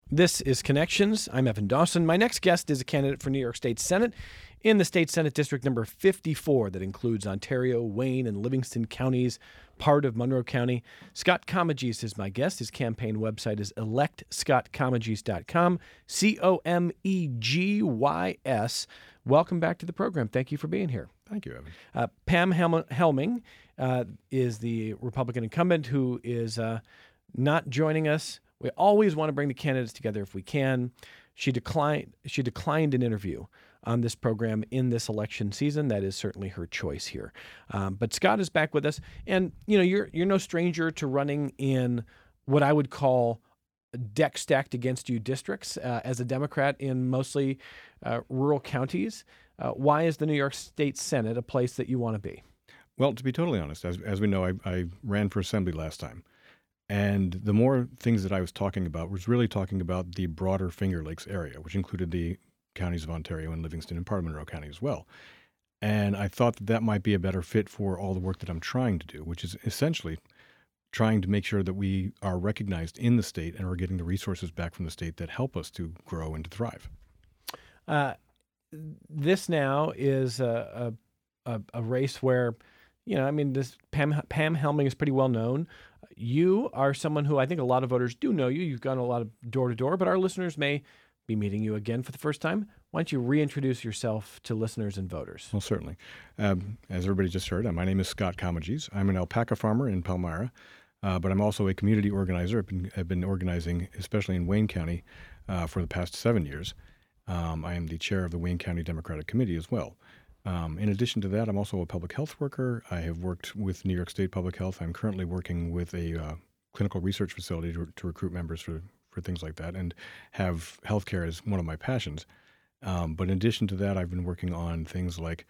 This is Connections. I'm Evan Dawson. My next guest is a candidate for New York State Senate in the State Senate District number 54 that includes Ontario, Wayne, and Livingston counties, part of Monroe County. Scott Comegys is my guest. His campaign website is electscottcomegys.com, Comeggys. Welcome back to the program. Thank you for being here. Thank you, Evan. Pam Helming is the Republican incumbent who is not joining us. We always want to bring the candidates together if we can. She declined an interview on this program in this election season. That is certainly her choice here. But Scott is back with us, and you're no stranger to running in what I would call deck stacked against you districts as a Democrat in mostly rural counties. Why is the New York State Senate a place that you want to be? Well, to be totally honest, as we know, I ran for assembly last time. And the more things that I was talking about was really talking about the broader Finger Lakes area, which included the counties of Ontario and Livingston and part of Monroe County as well. And I thought that might be a better fit for all the work that I'm trying to do, which is essentially trying to make sure that we are recognized in the state and are getting the resources back from the state that help us to grow and to thrive. This now is a race where, this Pam Helming is pretty well known. You are someone who I think a lot of voters do know you. You've gone a lot of door to door, but our listeners may be meeting you again for the first time. Why don't you reintroduce yourself to listeners and voters? Well, certainly. As everybody just heard, my name is Scott Comegys. I'm an alpaca farmer in Palmyra, but I'm also a community organizer. I've been organizing, especially in Wayne County, for the past 7 years. I am the chair of the Wayne County Democratic Committee as well. In addition to that, I'm also a public health worker. I have worked with New York State Public Health. I'm currently working with a clinical research facility to recruit members for things like that, and have healthcare as one of my passions. But in addition to that, I've been working on things like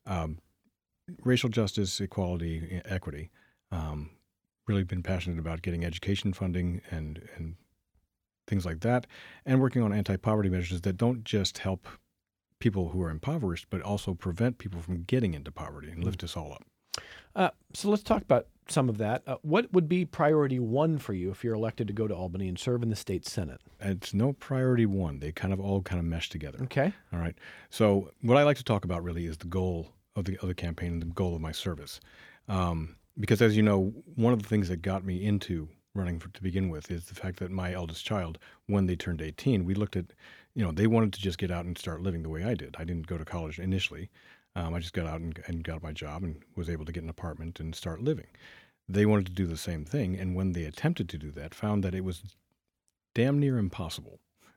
racial justice, equality, equity. Really been passionate about getting education funding and things like that, and working on anti-poverty measures that don't just help people who are impoverished, but also prevent people from getting into poverty and lift us all up. So let's talk about some of that. What would be priority one for you if you're elected to go to Albany and serve in the state Senate? It's no priority one. They all mesh together. Okay. All right. So what I like to talk about really is the goal of the campaign and the goal of my service. Because as you know, one of the things that got me into running to begin with is the fact that my eldest child, when they turned 18, we looked at, they wanted to just get out and start living the way I did. I didn't go to college initially. I just got out and got my job and was able to get an apartment and start living. They wanted to do the same thing, and when they attempted to do that, found that it was damn near impossible.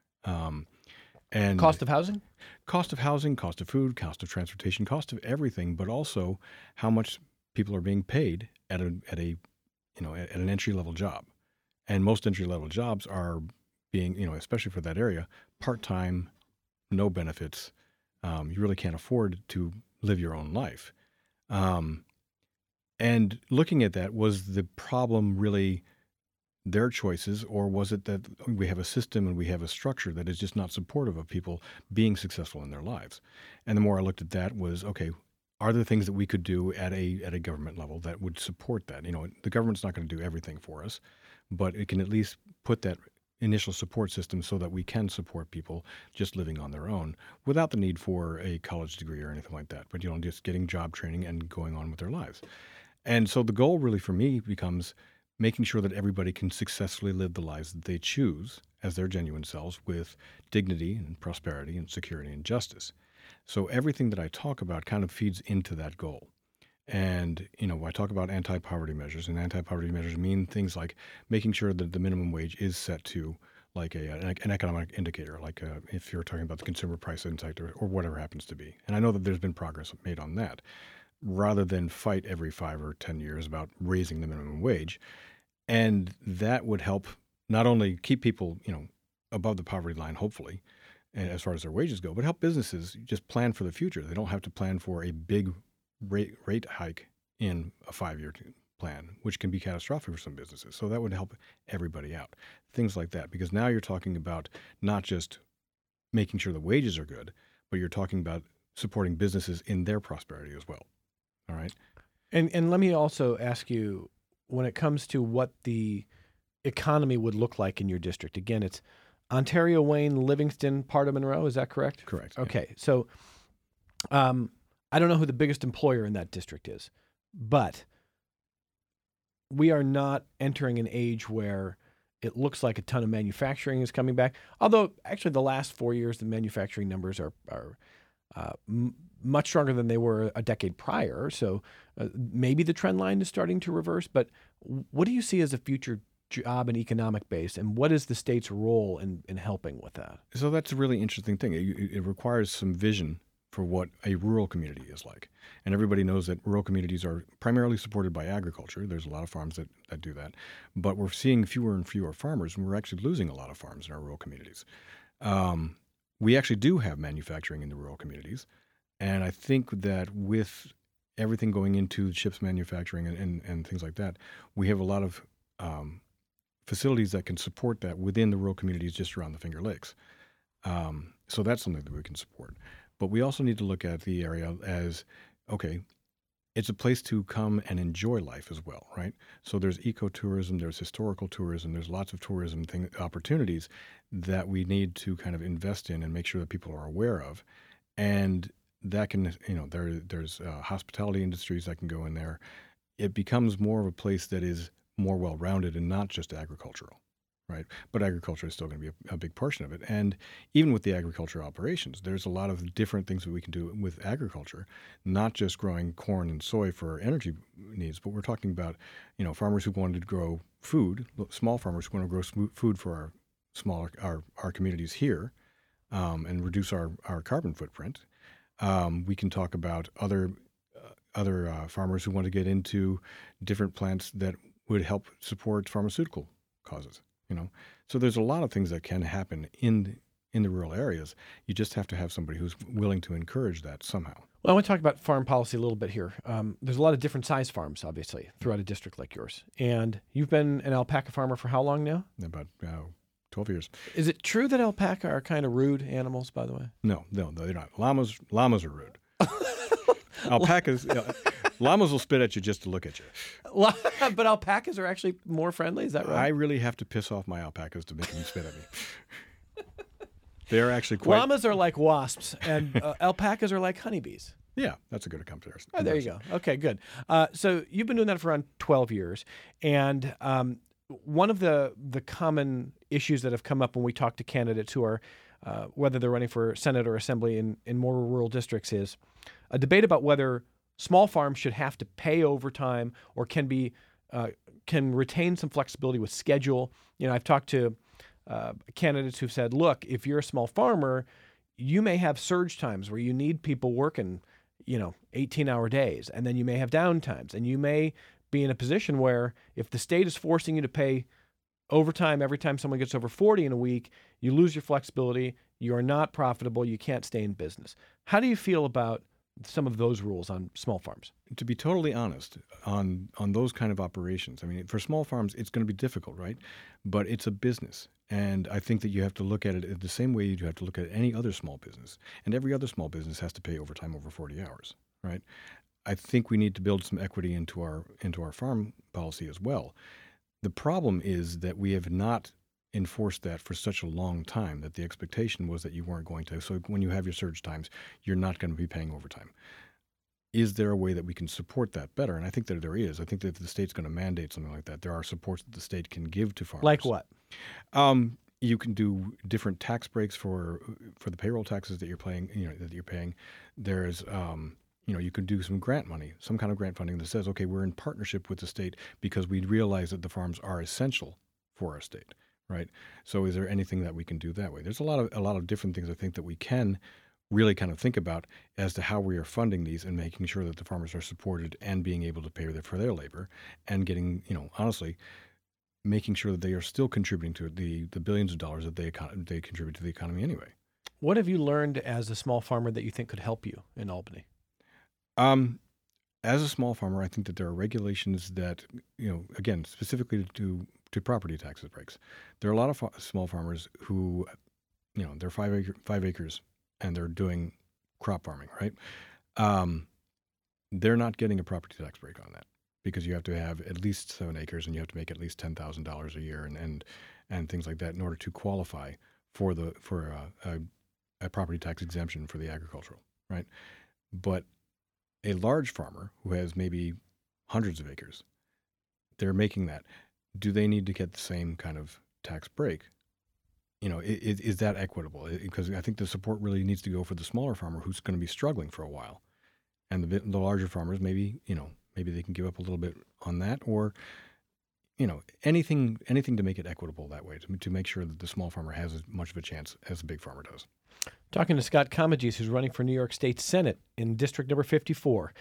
And cost of housing? Cost of housing, cost of food, cost of transportation, cost of everything, but also how much people are being paid at an entry-level job. And most entry-level jobs are being, especially for that area, part-time, no benefits. You really can't afford to live your own life. And looking at that, was the problem really their choices, or was it that we have a system and we have a structure that is just not supportive of people being successful in their lives? And the more I looked at that was, okay, are there things that we could do at a government level that would support that? The government's not going to do everything for us, but it can at least put that initial support system so that we can support people just living on their own without the need for a college degree or anything like that, but just getting job training and going on with their lives. And so the goal really for me becomes making sure that everybody can successfully live the lives that they choose as their genuine selves with dignity and prosperity and security and justice. So everything that I talk about kind of feeds into that goal. And, I talk about anti-poverty measures, and anti-poverty measures mean things like making sure that the minimum wage is set to like an economic indicator, like if you're talking about the consumer price index or whatever happens to be. And I know that there's been progress made on that, rather than fight every 5 or 10 years about raising the minimum wage. And that would help not only keep people, above the poverty line, hopefully, and as far as their wages go, but help businesses just plan for the future. They don't have to plan for a big rate hike in a 5-year plan, which can be catastrophic for some businesses. So that would help everybody out. Things like that, because now you're talking about not just making sure the wages are good, but you're talking about supporting businesses in their prosperity as well. All right. And let me also ask you, when it comes to what the economy would look like in your district, again, it's Ontario, Wayne, Livingston, part of Monroe. Is that correct? Correct. Yeah. Okay. So I don't know who the biggest employer in that district is, but we are not entering an age where it looks like a ton of manufacturing is coming back. Although, actually, the last 4 years, the manufacturing numbers are much stronger than they were a decade prior. So maybe the trend line is starting to reverse. But what do you see as a future job and economic base, and what is the state's role in helping with that? So that's a really interesting thing. It requires some vision for what a rural community is like. And everybody knows that rural communities are primarily supported by agriculture. There's a lot of farms that do that. But we're seeing fewer and fewer farmers, and we're actually losing a lot of farms in our rural communities. We actually do have manufacturing in the rural communities. And I think that with everything going into chips manufacturing and things like that, we have a lot of facilities that can support that within the rural communities just around the Finger Lakes. So that's something that we can support. But we also need to look at the area as, okay, it's a place to come and enjoy life as well, right? So there's ecotourism, there's historical tourism, there's lots of tourism opportunities that we need to kind of invest in and make sure that people are aware of. And that can, there's hospitality industries that can go in there. It becomes more of a place that is more well-rounded and not just agricultural, right? But agriculture is still going to be a big portion of it. And even with the agriculture operations, there's a lot of different things that we can do with agriculture, not just growing corn and soy for energy needs, but we're talking about, farmers who wanted to grow food, small farmers who want to grow food for our communities here, and reduce our carbon footprint. We can talk about other farmers who want to get into different plants that would help support pharmaceutical causes. So there's a lot of things that can happen in the rural areas. You just have to have somebody who's willing to encourage that somehow. Well, I want to talk about farm policy a little bit here. There's a lot of different size farms, obviously, throughout a district like yours. And you've been an alpaca farmer for how long now? About 12 years. Is it true that alpaca are kind of rude animals, by the way? No, they're not. Llamas are rude. Alpacas, llamas will spit at you just to look at you. But alpacas are actually more friendly. Is that right? I really have to piss off my alpacas to make them spit at me. They're actually quite... Llamas are like wasps, and alpacas are like honeybees. Yeah, that's a good comparison. Oh, there you go. Okay, good. So you've been doing that for around 12 years, and one of the common issues that have come up when we talk to candidates who are, whether they're running for Senate or Assembly in more rural districts, is a debate about whether small farms should have to pay overtime or can retain some flexibility with schedule. I've talked to candidates who've said, look, if you're a small farmer, you may have surge times where you need people working, 18-hour days, and then you may have down times, and you may be in a position where if the state is forcing you to pay overtime every time someone gets over 40 in a week, you lose your flexibility, you are not profitable, you can't stay in business. How do you feel about some of those rules on small farms? To be totally honest, on those kind of operations, I mean, for small farms, it's going to be difficult, right? But it's a business. And I think that you have to look at it the same way you have to look at any other small business. And every other small business has to pay overtime over 40 hours, right? I think we need to build some equity into our farm policy as well. The problem is that we have not enforced that for such a long time that the expectation was that you weren't going to. So when you have your surge times, you're not going to be paying overtime. Is there a way that we can support that better? And I think that there is. I think that if the state's going to mandate something like that, there are supports that the state can give to farmers. Like what? You can do different tax breaks for the payroll taxes that you're paying. That you're paying. There's you could do some grant money, some kind of grant funding that says, okay, we're in partnership with the state because we realize that the farms are essential for our state, right? So is there anything that we can do that way? There's a lot of different things I think that we can really kind of think about as to how we are funding these and making sure that the farmers are supported and being able to pay for their labor and getting, honestly, making sure that they are still contributing to the billions of dollars that they contribute to the economy anyway. What have you learned as a small farmer that you think could help you in Albany? As a small farmer, I think that there are regulations that, again, specifically to property taxes breaks. There are a lot of small farmers who, they're 5 acres and they're doing crop farming, right? They're not getting a property tax break on that because you have to have at least 7 acres and you have to make at least $10,000 a year and things like that in order to qualify a property tax exemption for the agricultural, right? But a large farmer who has maybe hundreds of acres, they're making that. Do they need to get the same kind of tax break? Is that equitable? Because I think the support really needs to go for the smaller farmer who's going to be struggling for a while, and the larger farmers maybe they can give up a little bit on that, or anything to make it equitable that way, to make sure that the small farmer has as much of a chance as the big farmer does. Talking to Scott Comegys, who's running for New York State Senate in District Number 54.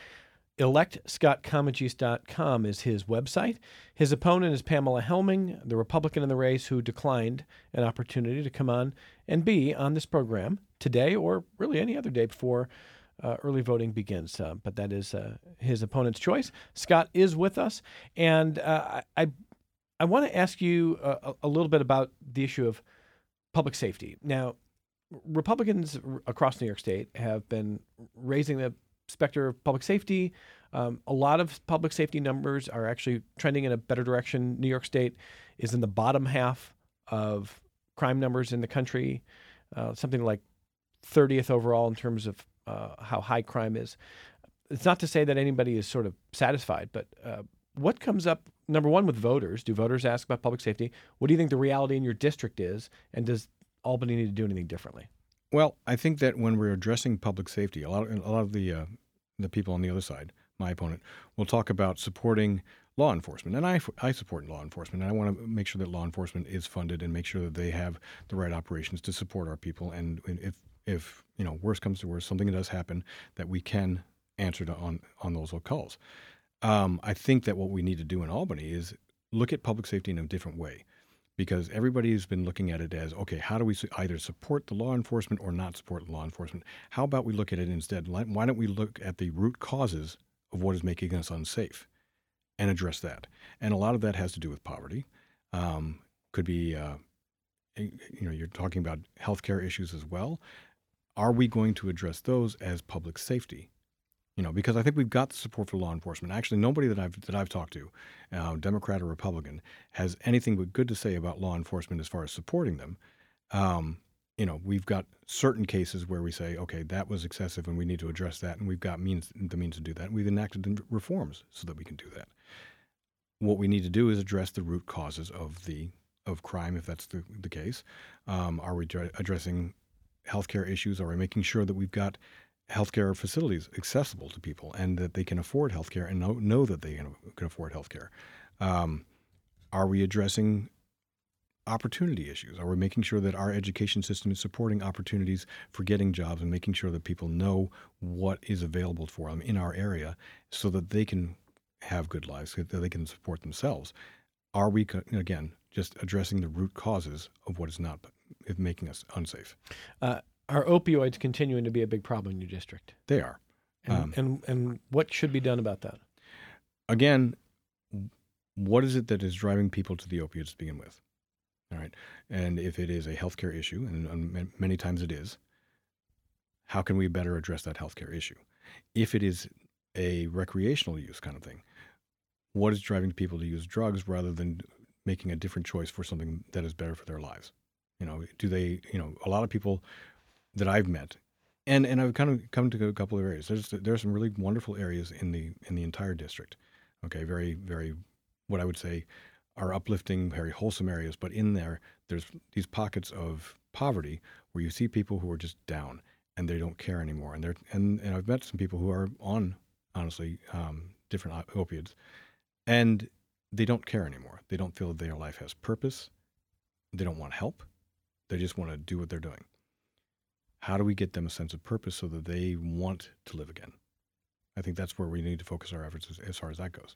ElectScottComegys.com is his website. His opponent is Pamela Helming, the Republican in the race who declined an opportunity to come on and be on this program today, or really any other day before early voting begins. But that is his opponent's choice. Scott is with us, and I want to ask you a little bit about the issue of public safety. Now, Republicans across New York State have been raising the specter of public safety. A lot of public safety numbers are actually trending in a better direction. New York State is in the bottom half of crime numbers in the country, something like 30th overall in terms of how high crime is. It's not to say that anybody is sort of satisfied, but what comes up, number one, with voters? Do voters ask about public safety? What do you think the reality in your district is? And does Albany need to do anything differently? Well, I think that when we're addressing public safety, a lot of the people on the other side, my opponent, will talk about supporting law enforcement, and I support law enforcement, and I want to make sure that law enforcement is funded and make sure that they have the right operations to support our people. And if worse comes to worse, something does happen, that we can answer on those calls. I think that what we need to do in Albany is look at public safety in a different way. Because everybody has been looking at it as, okay, how do we either support the law enforcement or not support law enforcement? How about we look at it instead? Why don't we look at the root causes of what is making us unsafe and address that? And a lot of that has to do with poverty. Could be, you're talking about healthcare issues as well. Are we going to address those as public safety? Because I think we've got the support for law enforcement. Actually, nobody that I've talked to, Democrat or Republican, has anything but good to say about law enforcement as far as supporting them. We've got certain cases where we say, okay, that was excessive and we need to address that, and we've got the means to do that. We've enacted reforms so that we can do that. What we need to do is address the root causes of crime, if that's the case. Are we addressing healthcare issues? Are we making sure that we've got healthcare facilities accessible to people and that they can afford healthcare and know that they can afford healthcare? Are we addressing opportunity issues? Are we making sure that our education system is supporting opportunities for getting jobs and making sure that people know what is available for them in our area so that they can have good lives, that they can support themselves? Are we, again, just addressing the root causes of what is not making us unsafe? Are opioids continuing to be a big problem in your district? They are. And what should be done about that? Again, what is it that is driving people to the opiates to begin with? All right. And if it is a healthcare issue, and many times it is, how can we better address that healthcare issue? If it is a recreational use kind of thing, what is driving people to use drugs rather than making a different choice for something that is better for their lives? Do they, a lot of people that I've met, and I've kind of come to a couple of areas. There's some really wonderful areas in the entire district. Okay, very, very, what I would say are uplifting, very wholesome areas. But in there's these pockets of poverty where you see people who are just down and they don't care anymore. And I've met some people who are on, honestly, different opiates, and they don't care anymore. They don't feel that their life has purpose. They don't want help. They just want to do what they're doing. How do we get them a sense of purpose so that they want to live again? I think that's where we need to focus our efforts as far as that goes.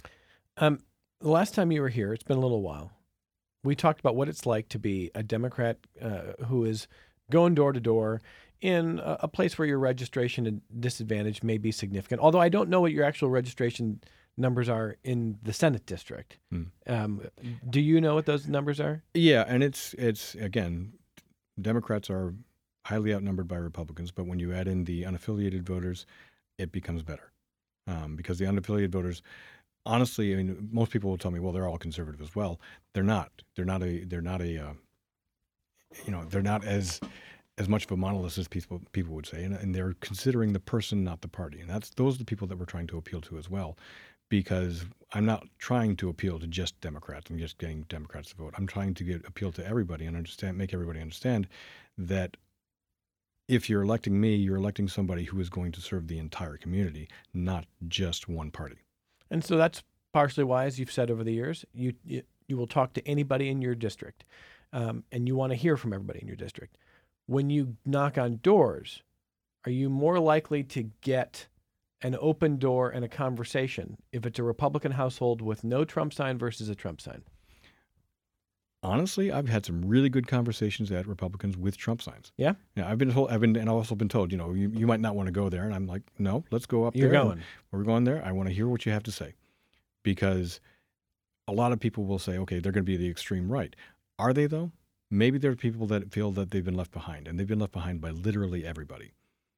The last time you were here, it's been a little while, we talked about what it's like to be a Democrat who is going door to door in a place where your registration disadvantage may be significant. Although I don't know what your actual registration numbers are in the Senate district. Do you know what those numbers are? Yeah, and it's again, Democrats are highly outnumbered by Republicans, but when you add in the unaffiliated voters, it becomes better. Because the unaffiliated voters, honestly, I mean, most people will tell me, well, they're all conservative as well. They're not. They're not a they're not as much of a monolith as people would say, and they're considering the person, not the party, and those are the people that we're trying to appeal to as well, because I'm not trying to appeal to just Democrats and just getting Democrats to vote. I'm trying to appeal to everybody and make everybody understand that if you're electing me, you're electing somebody who is going to serve the entire community, not just one party. And so that's partially why, as you've said over the years, you will talk to anybody in your district, and you want to hear from everybody in your district. When you knock on doors, are you more likely to get an open door and a conversation if it's a Republican household with no Trump sign versus a Trump sign? Honestly, I've had some really good conversations at Republicans with Trump signs. Yeah? Yeah, I've also been told, you might not want to go there. And I'm like, no, let's go up there. You're going. We're going there. I want to hear what you have to say. Because a lot of people will say, okay, they're going to be the extreme right. Are they, though? Maybe there are people that feel that they've been left behind, and they've been left behind by literally everybody.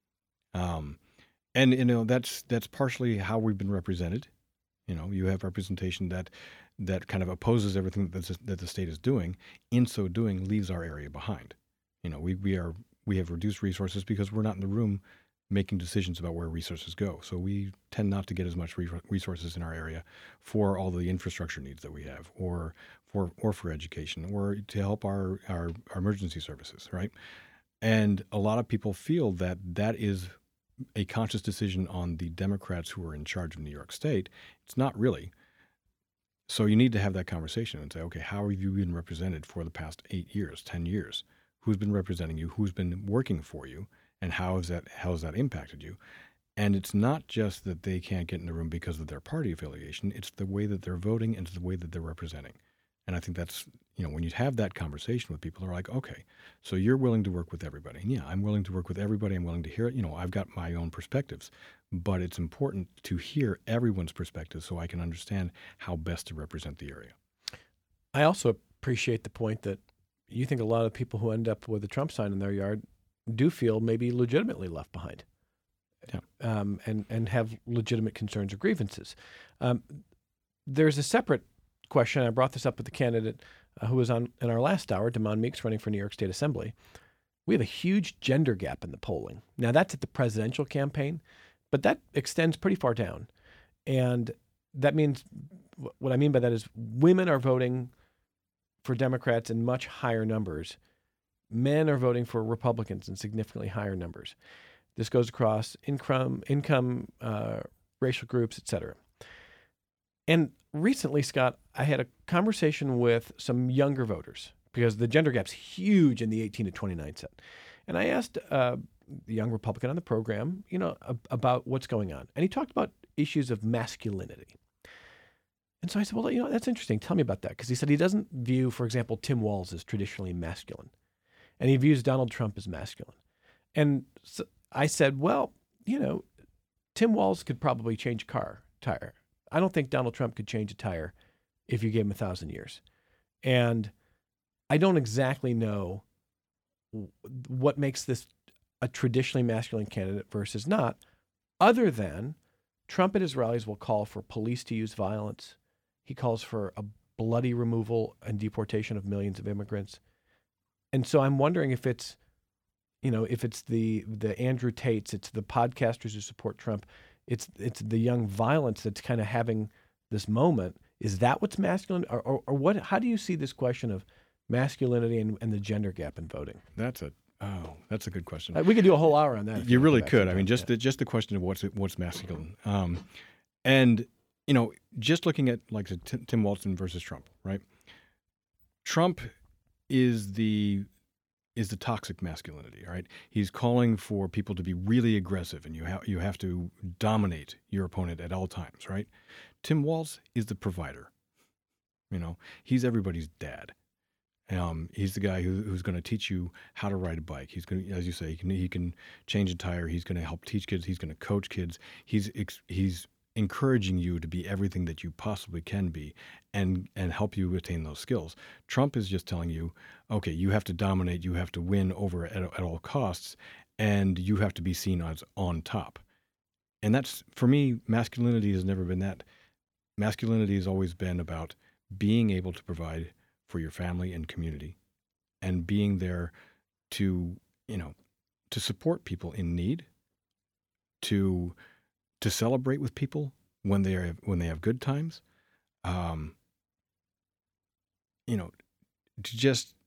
And that's partially how we've been represented. You have representation that kind of opposes everything that the state is doing. In so doing, leaves our area behind. We have reduced resources because we're not in the room making decisions about where resources go. So we tend not to get as much resources in our area for all the infrastructure needs that we have, or for education, or to help our emergency services, right? And a lot of people feel that is a conscious decision on the Democrats who are in charge of New York State. It's not really. So you need to have that conversation and say, okay, how have you been represented for the past 8 years, 10 years? Who's been representing you? Who's been working for you? And how has that impacted you? And it's not just that they can't get in the room because of their party affiliation. It's the way that they're voting, and it's the way that they're representing. And I think that's, when you have that conversation with people, they're like, okay, so you're willing to work with everybody. And yeah, I'm willing to work with everybody. I'm willing to hear it. I've got my own perspectives, but it's important to hear everyone's perspective so I can understand how best to represent the area. I also appreciate the point that you think a lot of people who end up with a Trump sign in their yard do feel maybe legitimately left behind, and have legitimate concerns or grievances. There's a separate question. I brought this up with the candidate who was on in our last hour, Damon Meeks, running for New York State Assembly. We have a huge gender gap in the polling. Now, that's at the presidential campaign, but that extends pretty far down. And that means, what I mean by that is women are voting for Democrats in much higher numbers. Men are voting for Republicans in significantly higher numbers. This goes across income, racial groups, et cetera. And recently, Scott, I had a conversation with some younger voters because the gender gap's huge in the 18 to 29 set. And I asked the young Republican on the program, about what's going on. And he talked about issues of masculinity. And so I said, well, that's interesting. Tell me about that. Because he said he doesn't view, for example, Tim Walz as traditionally masculine. And he views Donald Trump as masculine. And so I said, well, Tim Walz could probably change a tire. I don't think Donald Trump could change a tire if you gave him 1,000 years. And I don't exactly know what makes this a traditionally masculine candidate versus not, other than Trump at his rallies will call for police to use violence. He calls for a bloody removal and deportation of millions of immigrants. And so I'm wondering if it's, if it's the Andrew Tates, it's the podcasters who support Trump, it's the young violence that's kind of having this moment. Is that what's masculine, or what? How do you see this question of masculinity and the gender gap in voting? That's a good question. We could do a whole hour on that. You really could. I mean, just the question of what's masculine, and just looking at like Tim Walz versus Trump, right? Trump is the toxic masculinity, right? He's calling for people to be really aggressive, and you have to dominate your opponent at all times, right? Tim Walz is the provider. He's everybody's dad. He's the guy who's going to teach you how to ride a bike. He's going to, as you say, he can change a tire. He's going to help teach kids. He's going to coach kids. He's encouraging you to be everything that you possibly can be and help you attain those skills. Trump is just telling you, okay, you have to dominate, you have to win over at all costs, and you have to be seen as on top. And that's, for me, masculinity has never been that. Masculinity has always been about being able to provide for your family and community and being there to, to support people in need, to celebrate with people when they have good times, to just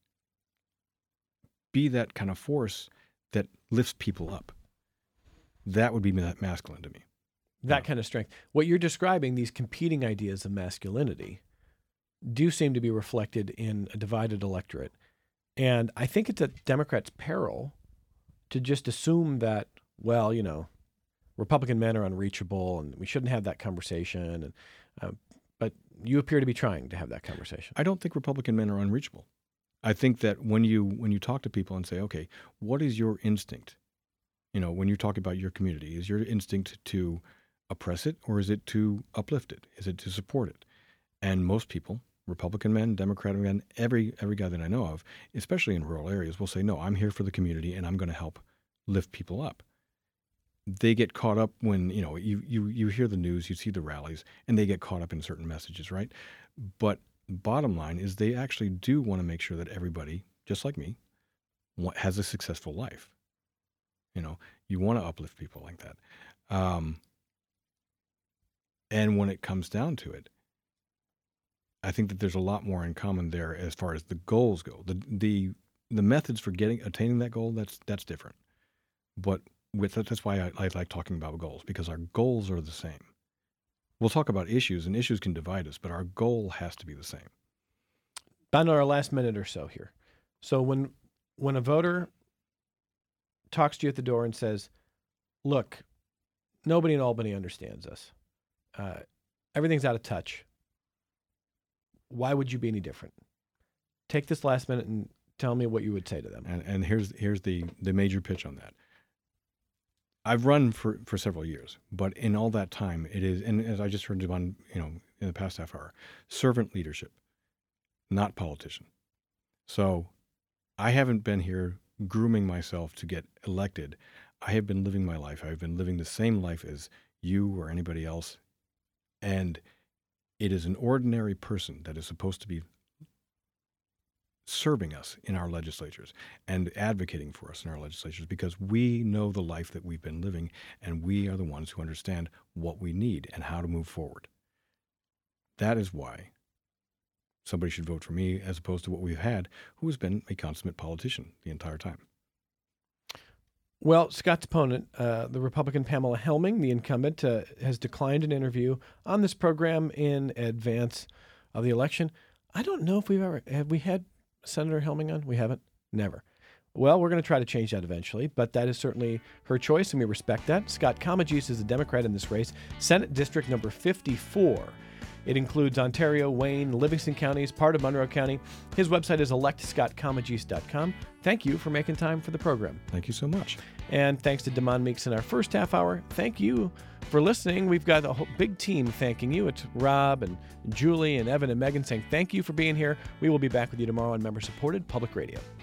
be that kind of force that lifts people up. That would be masculine to me. That kind of strength. What you're describing, these competing ideas of masculinity, do seem to be reflected in a divided electorate. And I think it's at Democrats' peril to just assume that, well, Republican men are unreachable and we shouldn't have that conversation. But you appear to be trying to have that conversation. I don't think Republican men are unreachable. I think that when you talk to people and say, okay, what is your instinct? When you talk about your community, is your instinct to oppress it or is it to uplift it? Is it to support it? And most people, Republican men, Democratic men, every guy that I know of, especially in rural areas, will say, no, I'm here for the community and I'm going to help lift people up. They get caught up when, you hear the news, you see the rallies, and they get caught up in certain messages, right? But bottom line is they actually do want to make sure that everybody, just like me, has a successful life. You want to uplift people like that. And when it comes down to it, I think that there's a lot more in common there as far as the goals go. The methods for attaining that goal, that's different. But that's why I like talking about goals, because our goals are the same. We'll talk about issues, and issues can divide us, but our goal has to be the same. About our last minute or so here. So when a voter talks to you at the door and says, look, nobody in Albany understands us. Everything's out of touch. Why would you be any different? Take this last minute and tell me what you would say to them. And here's the major pitch on that. I've run for several years, but in all that time, it is, and as I just heard you on, in the past half hour, servant leadership, not politician. So I haven't been here grooming myself to get elected. I have been living my life. I've been living the same life as you or anybody else. And it is an ordinary person that is supposed to be serving us in our legislatures and advocating for us in our legislatures, because we know the life that we've been living, and we are the ones who understand what we need and how to move forward. That is why somebody should vote for me, as opposed to what we've had, who has been a consummate politician the entire time. Well, Scott's opponent, the Republican Pamela Helming, the incumbent, has declined an interview on this program in advance of the election. I don't know if have we had Senator Helming on? We haven't? Never. Well, we're going to try to change that eventually, but that is certainly her choice, and we respect that. Scott Comegys is a Democrat in this race, Senate District number 54. It includes Ontario, Wayne, Livingston counties, part of Monroe County. His website is electscottcomegys.com. Thank you for making time for the program. Thank you so much. And thanks to Damon Meeks in our first half hour. Thank you for listening. We've got a whole big team thanking you. It's Rob and Julie and Evan and Megan saying thank you for being here. We will be back with you tomorrow on member-supported Public Radio.